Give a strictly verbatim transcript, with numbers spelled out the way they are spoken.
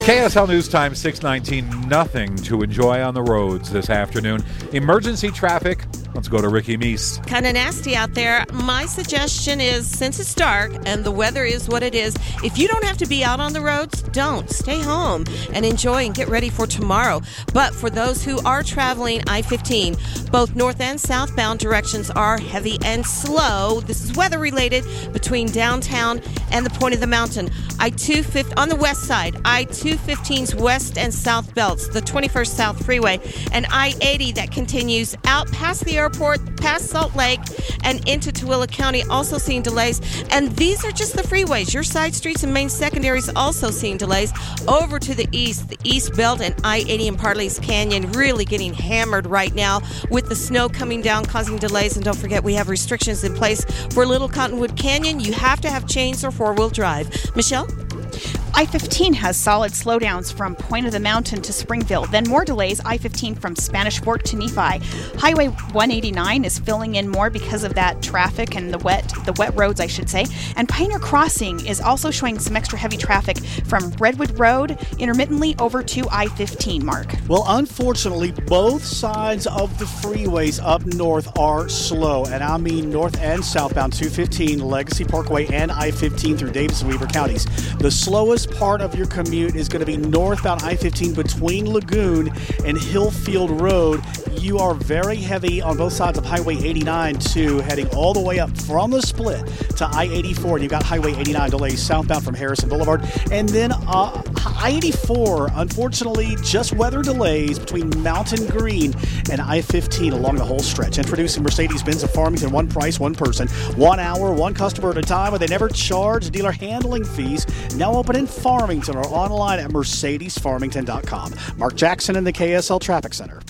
K S L News Time six nineteen. Nothing to enjoy on the roads this afternoon. Emergency traffic. Let's go to Ricky Meese. Kind of nasty out there. My suggestion is, since it's dark and the weather is what it is, if you don't have to be out on the roads, don't. Stay home and enjoy and get ready for tomorrow. But for those who are traveling I fifteen, both north and southbound directions are heavy and slow. This is weather related between downtown and the point of the mountain. I two fifty on the west side, I two fifteen's west and south belts, the twenty-first South Freeway, and I eighty that continues out past the airport, past Salt Lake, and into Tooele County, also seeing delays. And these are just the freeways. Your side streets and main secondaries also seeing delays. Over to the east, the East Belt and I eighty in Parley's Canyon really getting hammered right now with the snow coming down, causing delays. And don't forget, we have restrictions in place for Little Cottonwood Canyon. You have to have chains or four-wheel drive. Michelle? I fifteen has solid slowdowns from Point of the Mountain to Springville. Then more delays, I fifteen from Spanish Fork to Nephi. Highway one eighty-nine is filling in more because of that traffic and the wet the wet roads, I should say. And Pioneer Crossing is also showing some extra heavy traffic from Redwood Road intermittently over to I fifteen, Mark. Well, unfortunately, both sides of the freeways up north are slow. And I mean north and southbound, two fifteen, Legacy Parkway, and I fifteen through Davis and Weaver counties. The slowest part of your commute is going to be northbound I fifteen between Lagoon and Hillfield Road. You are very heavy on both sides of Highway eighty-nine, too, heading all the way up from the split to I eighty-four. And you've got Highway eighty-nine delays southbound from Harrison Boulevard. And then uh, I eighty-four, unfortunately, just weather delays between Mountain Green and I fifteen along the whole stretch. Introducing Mercedes-Benz of Farmington, one price, one person, one hour, one customer at a time, but they never charge dealer handling fees. Now open in Farmington or online at Mercedes Farmington dot com. Mark Jackson in the K S L Traffic Center.